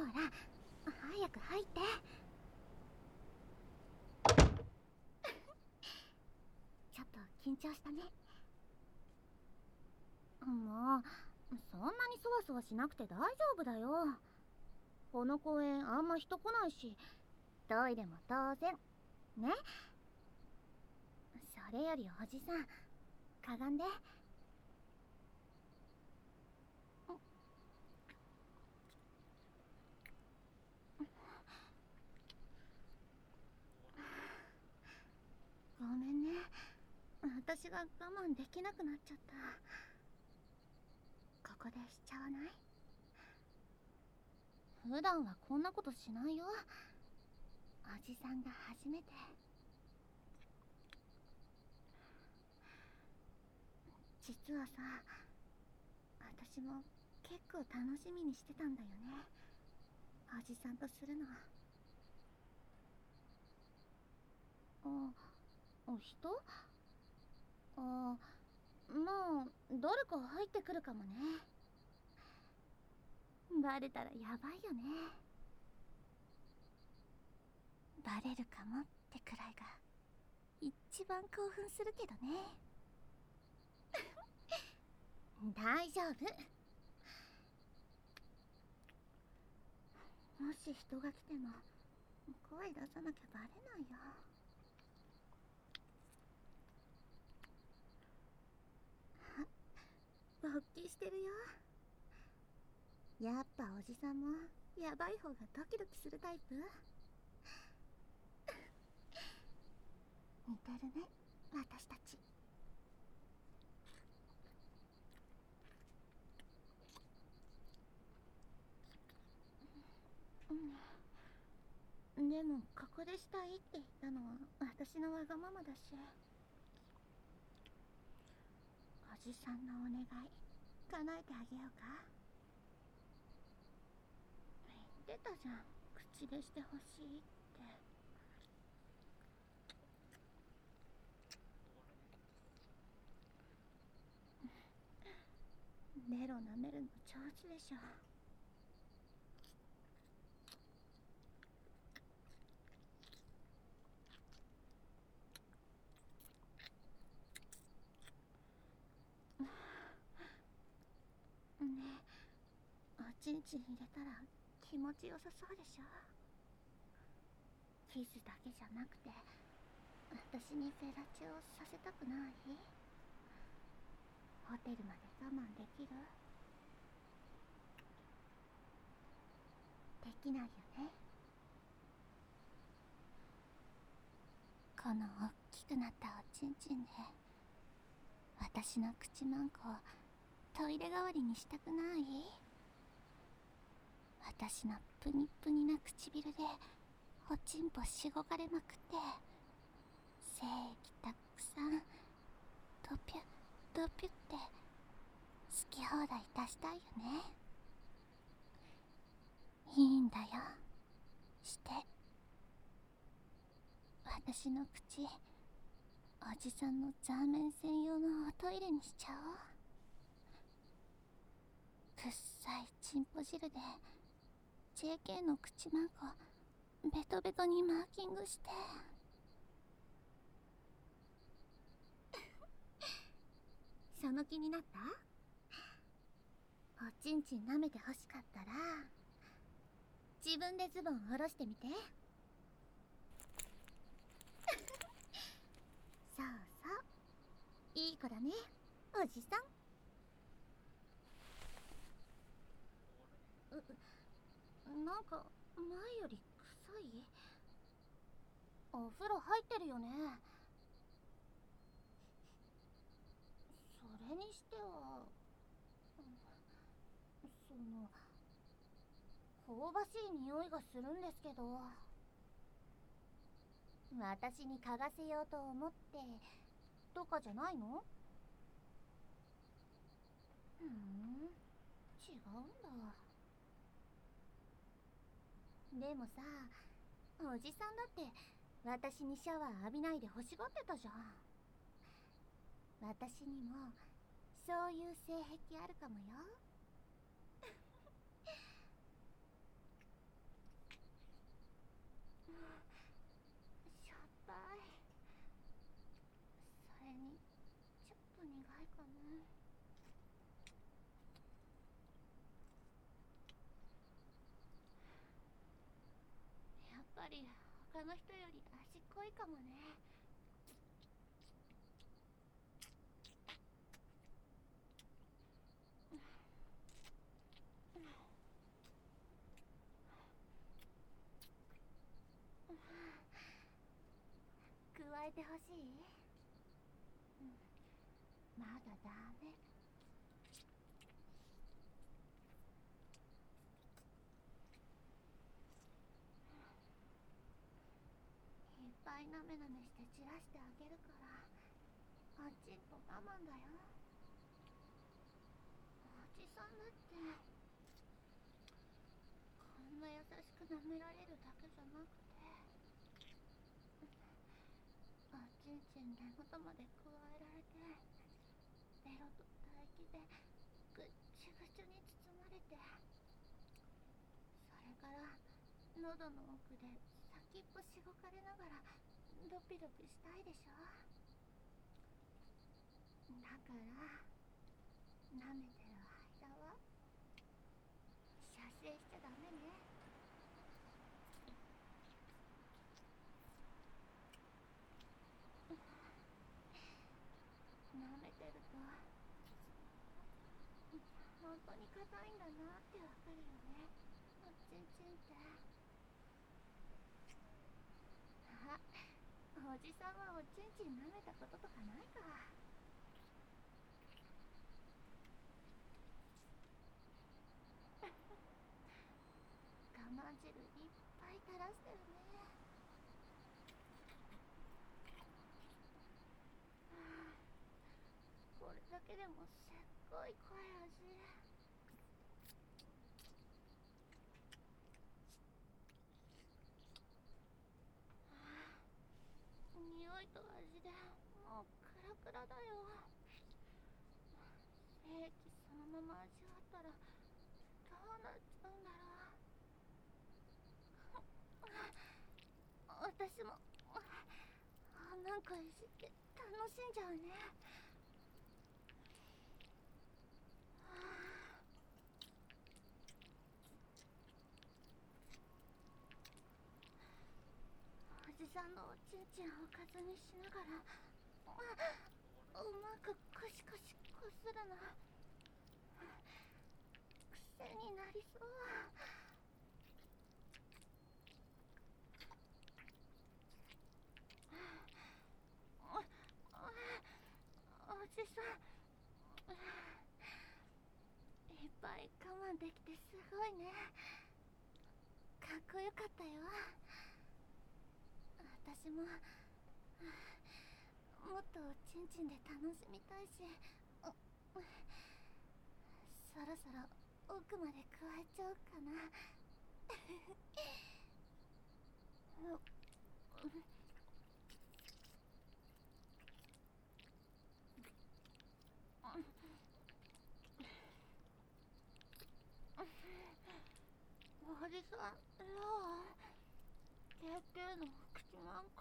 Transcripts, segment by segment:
ら早く入って。ちょっと緊張したね。もうそんなにそわそわしなくて大丈夫だよ。この公園あんま人来ないし、トイレも当然ね。それよりおじさん、かがんで。ごめんね、私が我慢できなくなっちゃった。ここでしちゃわない？普段はこんなことしないよ。おじさんが初めて。実はさ、私も結構楽しみにしてたんだよね、おじさんとするの。人？まあ誰か入ってくるかもね。バレたらやばいよね。バレるかもってくらいが一番興奮するけどね。大丈夫。もし人が来ても声出さなきゃバレないよ。勃起してるよ。やっぱおじさんもやばい方がドキドキするタイプ？似てるね、私たち。でもここでしたいって言ったのは私のわがままだし、おじさんのお願い叶えてあげようか。言ってたじゃん、口でしてほしいって。ベロ舐めるの上手でしょ。ねえ、おちんちん入れたら気持ちよさそうでしょ。キスだけじゃなくて私にフェラチオさせたくない？ホテルまで我慢できる？できないよね。この大きくなったおちんちんで私の口マンコをトイレ代わりにしたくない？私のプニプニな唇でおちんぽしごかれまくって、精液たくさんドピュッドピュッって好き放題出したいよね。いいんだよ、して。私の口、おじさんのザーメン専用のおトイレにしちゃおう。くっさいチンポ汁で JK の口マンコベトベトにマーキングして。その気になった？おちんちん舐めてほしかったら自分でズボン下ろしてみて。そうそう、いい子だね、おじさん。なんか前より臭い？お風呂入ってるよね。それにしては、その香ばしい匂いがするんですけど、私に嗅がせようと思ってとかじゃないの？違うんだ。でもさ、おじさんだって私にシャワー浴びないで欲しがってたじゃん。私にもそういう性癖あるかもよ。 かな。やっぱり他の人より足濃いかもね。加えてほしい？まだダメ。いっぱいなめなめして散らしてあげるから、あっちんと我慢だよ。おじさんだってこんな優しく舐められるだけじゃなくて、あっちんちん根元まで加えられて、ベロと唾液でぐっちゅぐちゅに包まれて、それから喉の奥で先っぽしごかれながらドピドピしたいでしょ。だから舐めてる間は射精しちゃダメね。舐めてると本当に硬いんだなってわかるよね、おちんちんって。あ、おじさんはおちんちん舐めたこととかないか。我慢汁いっぱい垂らしてるね。これだけでもすっごい濃い味。匂いと味でもうクラクラだよ。精液そのまま味わったらどうなっちゃうんだろう。私もなんかいじって楽しんじゃうね。おじさんのおちんちんをおかずにしながらうまくコシコシこするの癖になりそう。おじさんいっぱい我慢できてすごいね。かっこよかったよ。私ももっとおちんちんで楽しみたいし、そろそろ奥まで加えちゃおうかな。おじさん、どう？KK の口なんか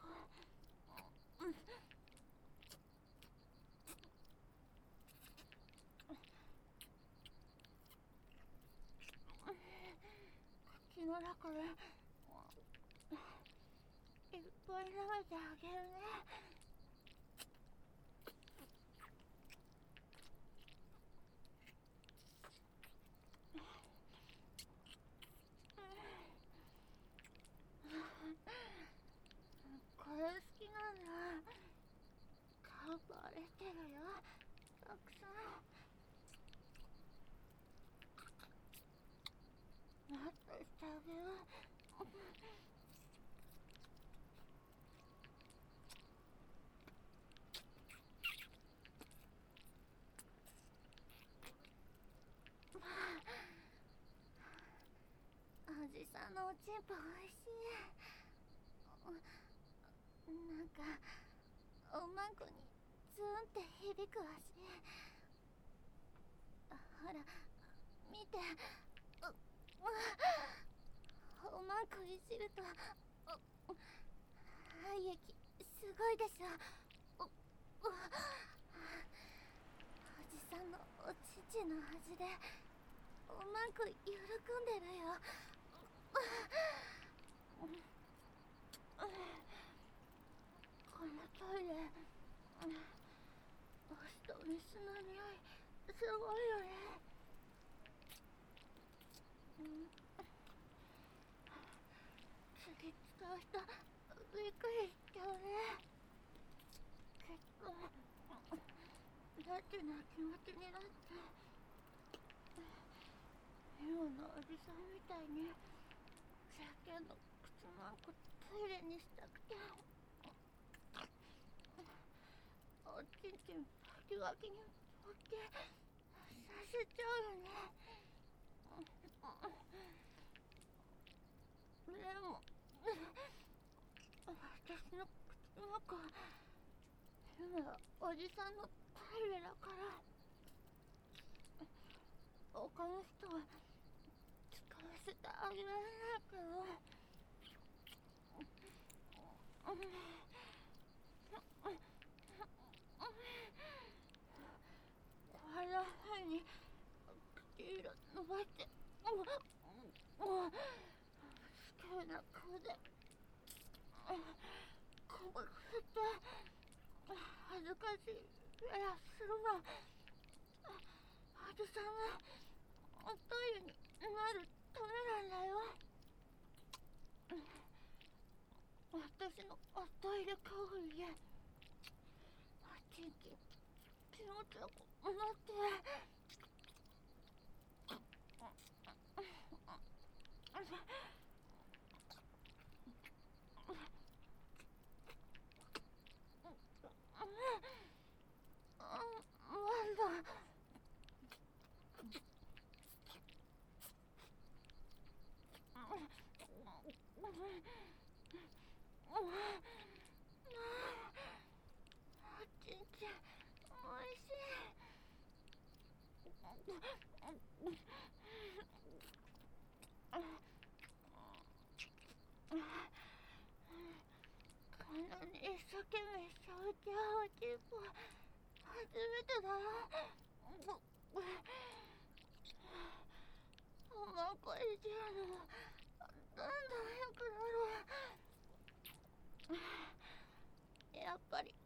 口の中でいっぱい舐めてあげるね。これ好きなんだ。顔バレてるよ、たくさん。もっとしてあげる。おじさんのおちんぽおいしい。なんかおまんこにズーンって響く足。ほら見て、おまんこいじると肺液すごいでしょ。 さんのお乳の端でうまく喜んでるよ。このトイレ、オスとメスの匂いすごいよね。次使う人びっくりしちゃうね。結構ラテな気持ちになって、今のおじさんみたいに石鹸の靴なんかトイレにしたくて、おちんちんバキバキに持ってさせちゃうよね。でも私の口の中、今おじさんのトイレだから、他の人は使わせてあげられないけど、こんな風に唇伸ばして、スケールな顔で鼓膜振って恥ずかしいやらするの、おじさんがおトイレになるためなんだよ。私のおトイレ行為でおちんちん気持ちよくなって、まだおちんちんおいしい。こんなに一生懸命触っておちんぽ初めてだよ。おまんこいじるのだんだん良くなる。やっぱり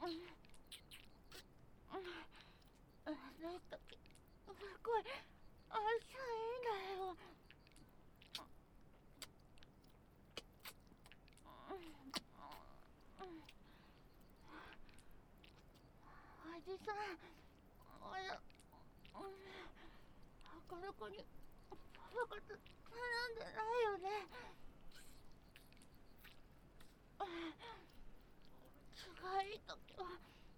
ないときすごい愛想いいんだよ。おじさん、他の子にパパ活頼んでないよね。都合いいときは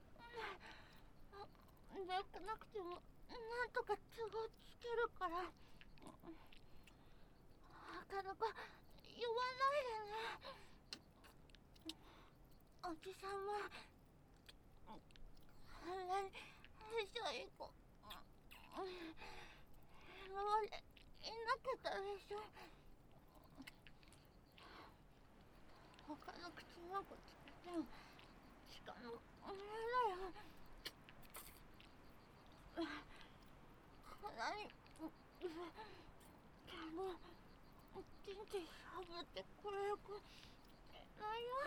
なくなくてもなんとか都合つけるから、他の子言わないでね。おじさんはあんなに相性いい子今までいなかったでしょ。他の口の子つけてもしかもお前だよ。こんなにちんちんしゃぶってくれる子いないよ。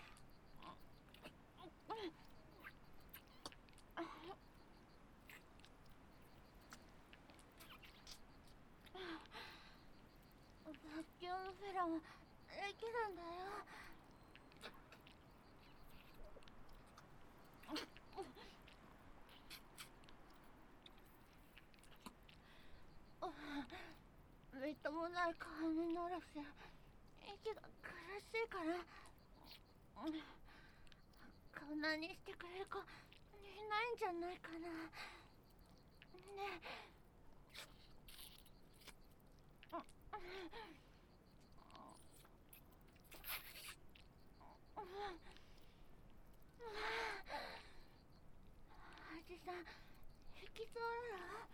バキュームフェラもできるんだよ。みっともない顔にならせ息が苦しいから、こんなにしてくれる子いないんじゃないかな。ねえ、おじさん引きそうだろ。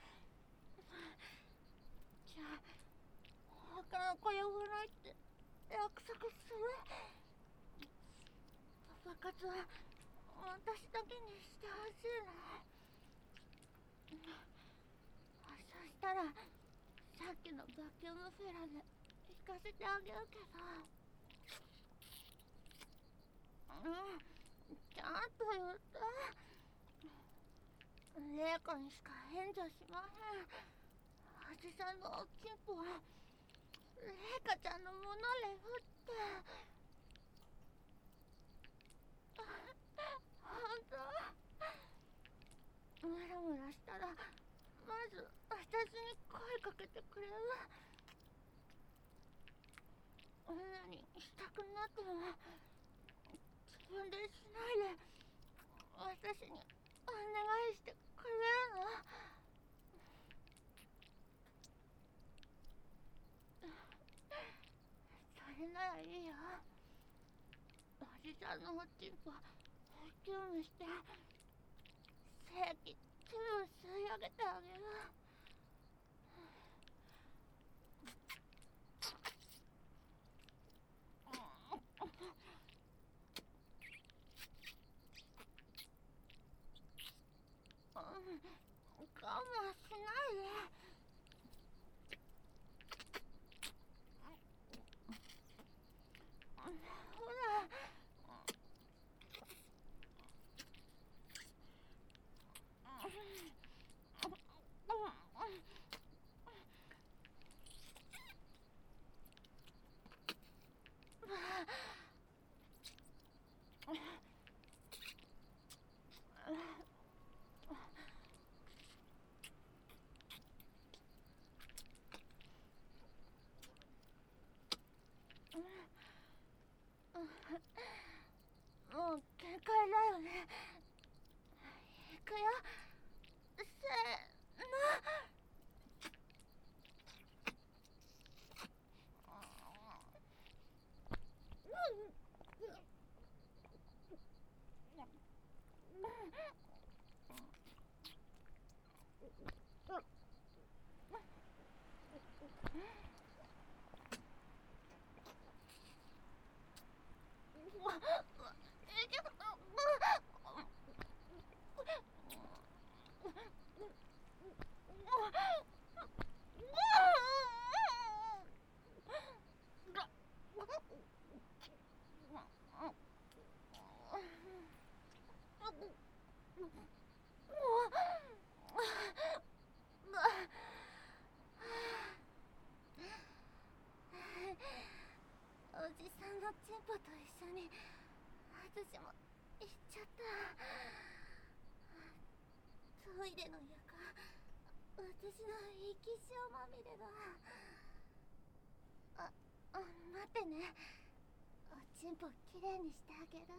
じゃあ他の子呼ばないって約束する。パパ活は私だけにしてほしいな。 そしたらさっきのバキュームフェラで行かせてあげるけど、ちゃんと言って。玲子にしか援助しまへん。おじさんのおちんぽは玲香ちゃんのものレフって。ほんと？ムラムラしたらまず私に声かけてくれる？女にしたくなっても自分でしないで私にお願いしてくれるの？それならいいよ。おじさんのおちんぽキュンして正規チュー吸い上げてあげる。我慢しないで。ほら。もう限界だよね。いくよ。せーの。おじさんのチンポと一緒に私も行っちゃった。トイレの床、私の液晶まみれだ。待ってね。おちんぽきれいにしてあげる。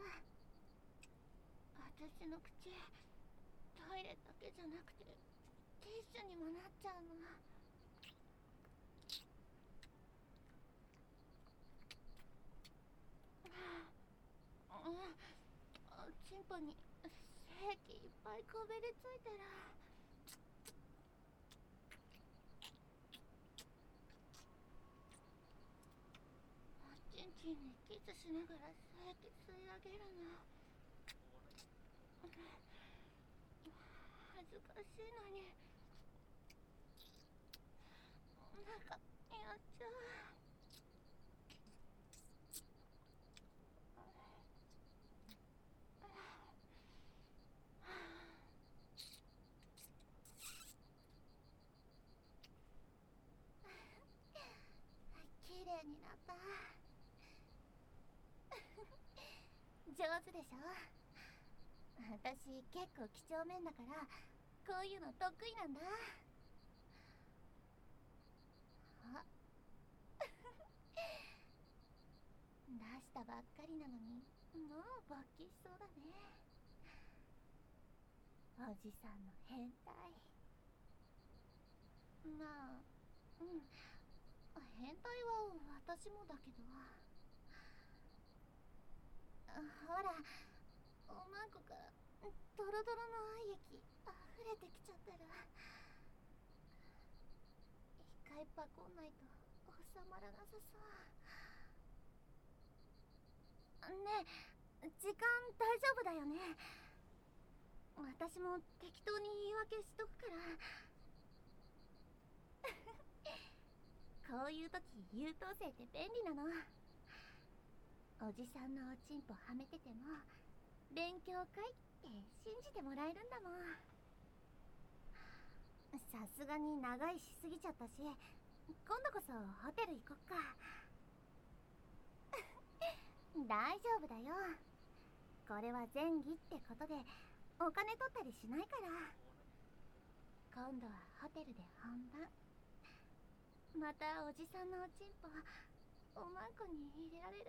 私の口トイレだけじゃなくてティッシュにもなっちゃうの。チンポに精液いっぱいこびりついてる。おちんちんにキスしながら精液吸い上げるの。恥ずかしいのになんかやっちゃう。綺麗になった。上手でしょ。私結構几帳面だからこういうの得意なんだ。あ出したばっかりなのにもう勃起しそうだね。おじさんの変態。まあ変態は私もだけど。ほらおまんこからドロドロの愛液溢れてきちゃってる。一回パコんないと収まらなさそう。ねえ時間大丈夫だよね。 私も適当に言い訳しとくからこういう時優等生って便利なの。おじさんのおちんぽはめてても勉強会って信じてもらえるんだもん。さすがに長いしすぎちゃったし、今度こそホテル行こっか大丈夫だよ。これは前儀ってことでお金取ったりしないから。今度はホテルで本番。またおじさんのおちんぽおまんこに入れられるんだ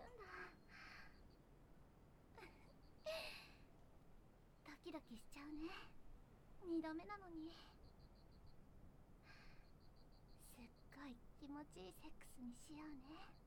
ドキドキしちゃうね。2度目なのに。すっごい気持ちいいセックスにしようね。